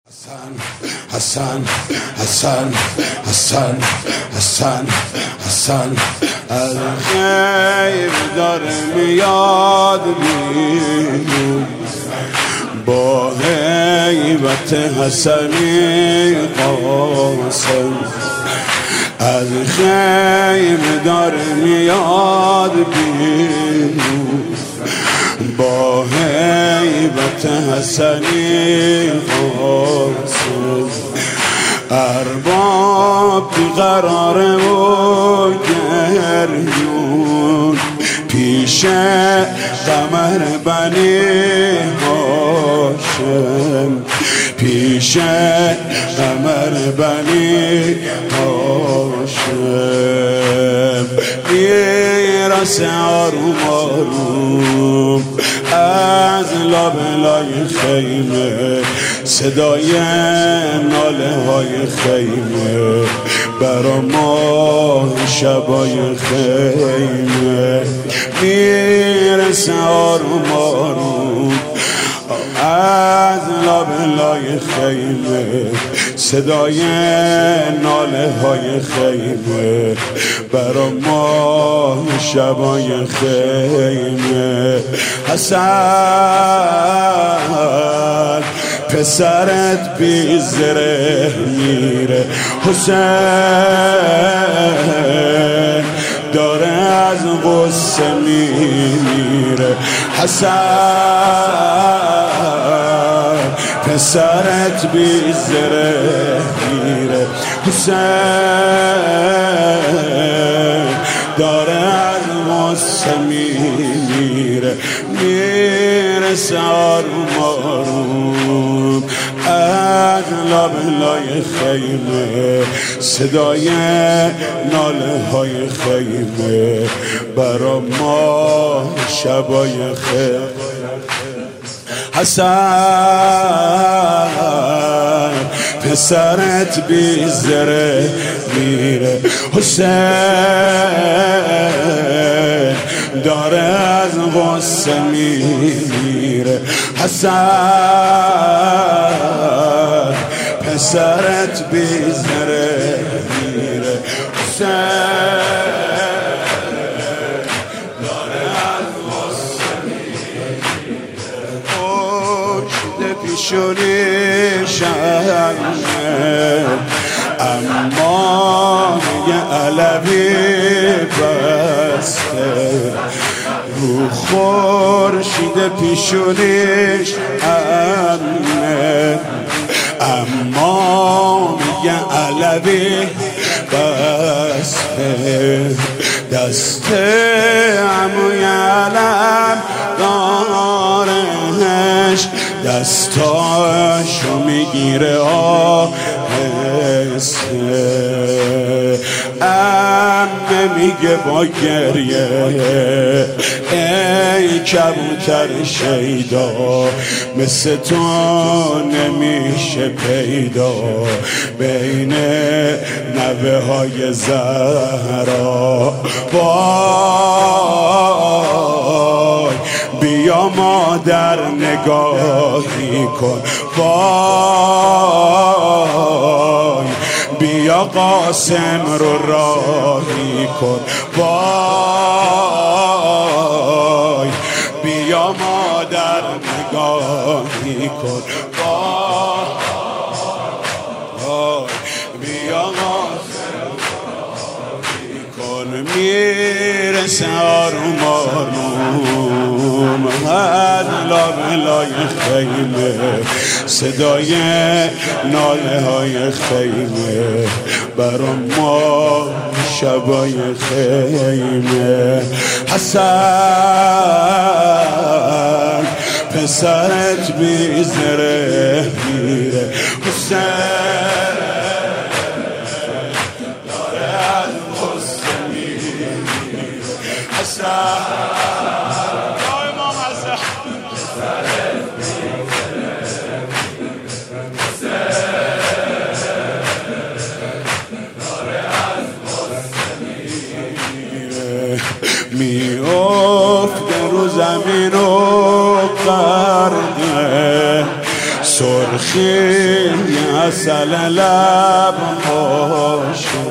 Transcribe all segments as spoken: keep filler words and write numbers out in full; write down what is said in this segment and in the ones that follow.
حسن حسن حسن حسن حسن حسن از غیب داره میاد بیرون با هیبت حسنی قاسم. از غیب داره میاد بیرون با هیبت حسنی قاسم. ارباب بیقراره و گریون پیش قمر بنی هاشم، پیش قمر بنی هاشم. میرسه آروم آروم از لابلای خیمه صدای ناله های خیمه برا ما شبای خیمه. میرسه آروم آروم از لابلای خیمه صدای ناله های خیمه برا ما شبای خیمه. حسن پسرت بی زره میره، حسین داره از غصه میمیره. حسن پسرت بی زره میره، حسین داره از غصه میمیره. میرسه آروم آروم از لابلای خیمه صدای ناله های خیمه برا ما شبای خیمه. حسن پسرت بی زره میره، حسین داره از غصه میمیره. حسن پسرت بی زره میره، حسین داره از غصه میمیره. پشت پیشونی شهنه اما یه علوی بسته رو خورشید پیشونیش امنه، اما میگه علوی بسته دست عموی علم دارش، دستاشو میگیره آهسته. امه میگه با گریه ای کبوتر شیدا مثل تو نمیشه پیدا بین نوه های زهرا. وای بیا مادر نگاهی کن، وای بیا قاسم رو راهی کن، وای بیا مادر نگاهی کن، وای بیا قاسم راهی کن. میرسه آروم آروم از لابلای خیمه صدای ناله های خیمه برا ما شبای خیمه. حسن پسرت بی زره میره، حسین داره از غصه میمیره. حسن میافته رو زمین و قرده سرخی اصل لبهاشو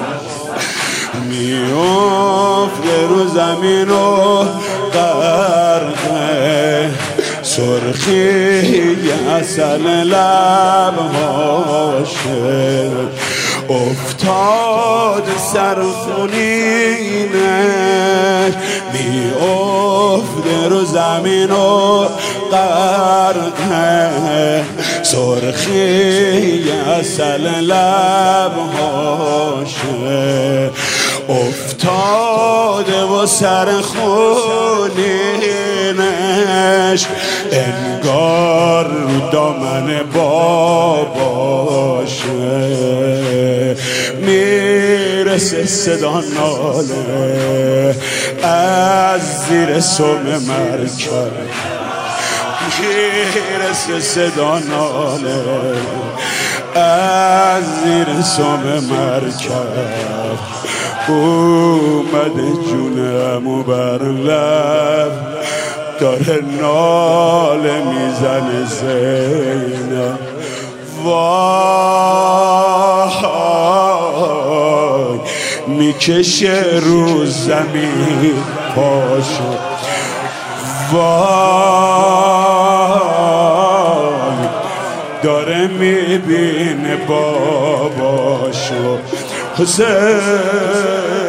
میافته رو زمین و غرقه سرخی اصل لبهاشه افتاد سرخونینش میافته رو زمین و غرقه سرخی اصل لبهاشه افتاده و سرخونینش انگار رو دامن باباشه میرسه صدا ناله از زیر سم مرکب میرسه صدا ناله از زیر سم مرکب اومده جونمو بر لب داره ناله میزنه زینب وای میکشه رو زمین پاشو وای داره میبینه باباشو حسین